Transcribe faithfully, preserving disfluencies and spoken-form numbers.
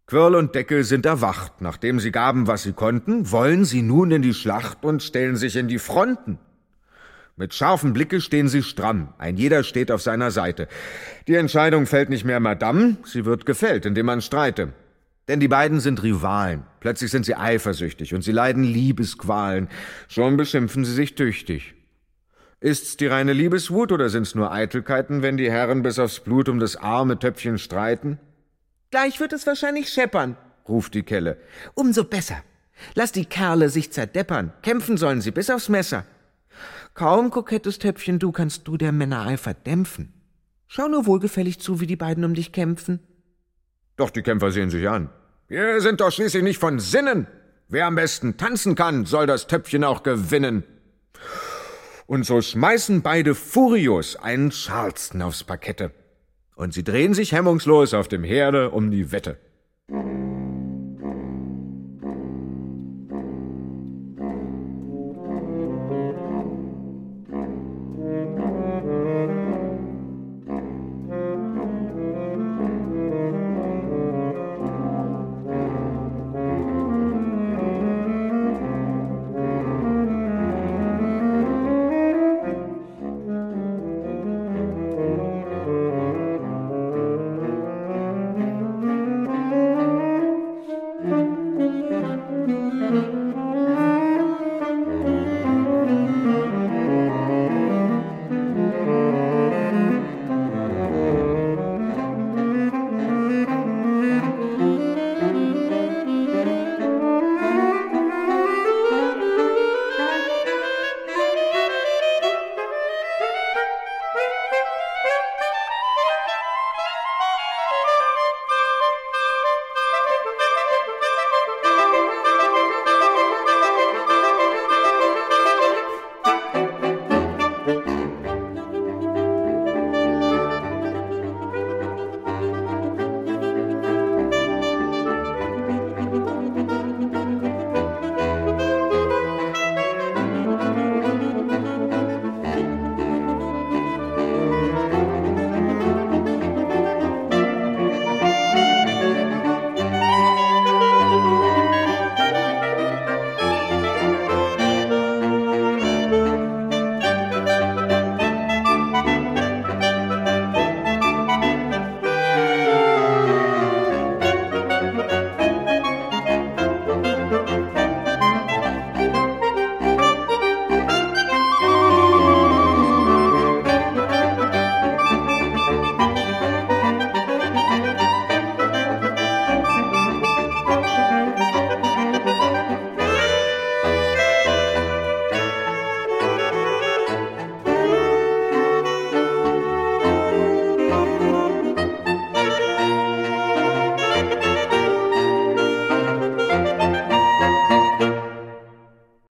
Quirl und Deckel sind erwacht. Nachdem sie gaben, was sie konnten, wollen sie nun in die Schlacht und stellen sich in die Fronten. Mit scharfem Blicke stehen sie stramm. Ein jeder steht auf seiner Seite. Die Entscheidung fällt nicht mehr Madame, sie wird gefällt, indem man streite. Denn die beiden sind Rivalen. Plötzlich sind sie eifersüchtig und sie leiden Liebesqualen. Schon beschimpfen sie sich tüchtig. Ist's die reine Liebeswut oder sind's nur Eitelkeiten, wenn die Herren bis aufs Blut um das arme Töpfchen streiten? »Gleich wird es wahrscheinlich scheppern«, ruft die Kelle. »Umso besser. Lass die Kerle sich zerdeppern. Kämpfen sollen sie bis aufs Messer. Kaum, kokettes Töpfchen, du kannst du der Männereifer dämpfen. Schau nur wohlgefällig zu, wie die beiden um dich kämpfen.« Doch die Kämpfer sehen sich an. »Wir sind doch schließlich nicht von Sinnen. Wer am besten tanzen kann, soll das Töpfchen auch gewinnen.« Und so schmeißen beide furios einen Charleston aufs Parkette. Und sie drehen sich hemmungslos auf dem Herde um die Wette.